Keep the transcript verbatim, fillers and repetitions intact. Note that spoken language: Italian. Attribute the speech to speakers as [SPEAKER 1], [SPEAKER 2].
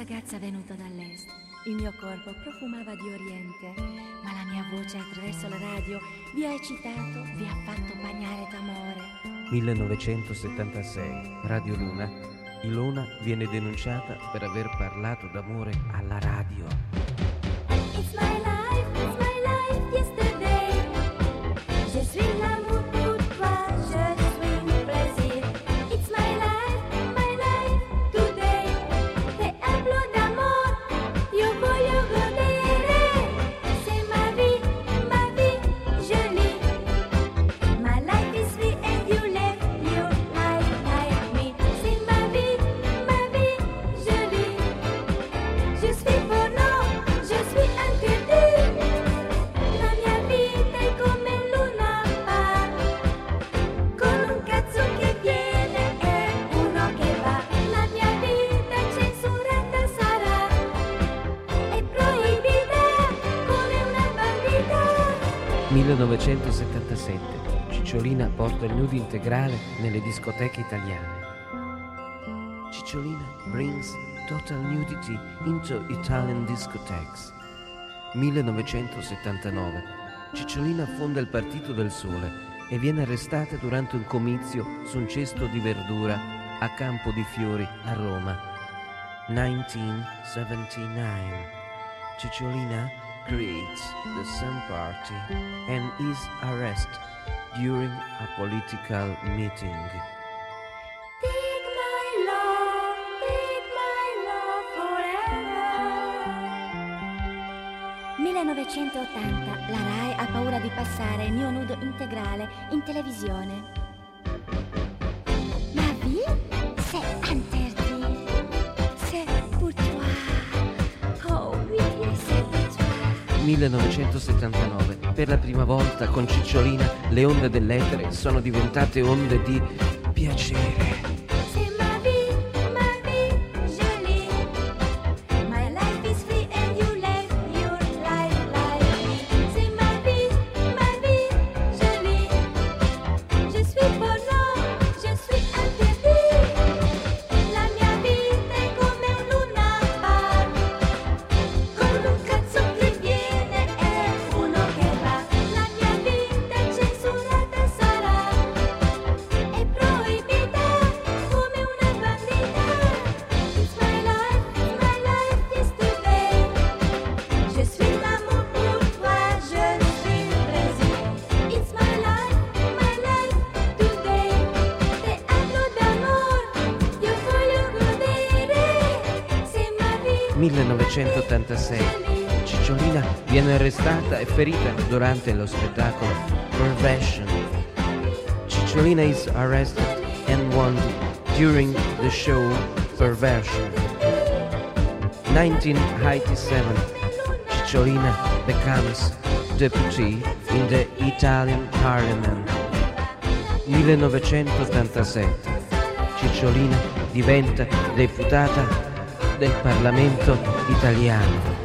[SPEAKER 1] ragazza venuta dall'est. Il mio corpo profumava di oriente, ma la mia voce attraverso la radio vi ha eccitato, vi ha fatto bagnare d'amore.
[SPEAKER 2] millenovecentosettantasei, Radio Luna. Ilona viene denunciata per aver parlato d'amore alla radio.
[SPEAKER 1] It's my life, it's my life, yesterday. Je suis l'amour pour toi, je suis le plaisir. It's my life, my life, today. Te hablo d'amor, io voglio godere. C'est ma vie, ma vie, jolie. My life is free and you live your life like me. C'est ma vie, ma vie, jolie. Je suis pour nous, je suis anche tu. La mia vita è come luna par, con un cazzo che viene e uno che va. La mia vita censurata sarà e proibita come una bandita.
[SPEAKER 2] millenovecentosettantasette. Cicciolina porta il nudo integrale nelle discoteche italiane. Cicciolina brings total nudity into Italian discotheques. millenovecentosettantanove. Cicciolina fonda il Partito del Sole e viene arrestata durante un comizio su un cesto di verdura a Campo di Fiori a Roma. millenovecentosettantanove. Cicciolina creates the Sun Party and is arrested during a political meeting.
[SPEAKER 1] Take my love, take my love forever. millenovecentottanta. La RAI ha paura di passare il mio nudo integrale in televisione. Ma vie, c'est interdit. C'est pour toi. Oh oui, c'est pour toi.
[SPEAKER 2] millenovecentosettantanove. Per la prima volta con Cicciolina le onde dell'etere sono diventate onde di piacere.
[SPEAKER 1] C'est ma vie, ma vie, jolie. My life is free and you live your life like me. C'est ma vie, ma vie, jolie. Je suis pour nous, je suis interdit. La mia vita è come un luna par, con un cazzo che viene e uno che va. La mia vita censurata sarà e proibita come una bandita. It's my life, my life is today. Je suis l'amour pour toi, je suis le plaisir. It's my life, my life today. Te hablo d'amor, io voglio godere. C'est ma vie.
[SPEAKER 2] millenovecentottantasei. Cicciolina viene arrestata e ferita durante lo spettacolo Perversion. Cicciolina is arrested and wanted during the show Perversion. nineteen eighty-seven. Cicciolina becomes deputy in the Italian Parliament. millenovecentottantasette. Cicciolina diventa deputata del Parlamento italiano.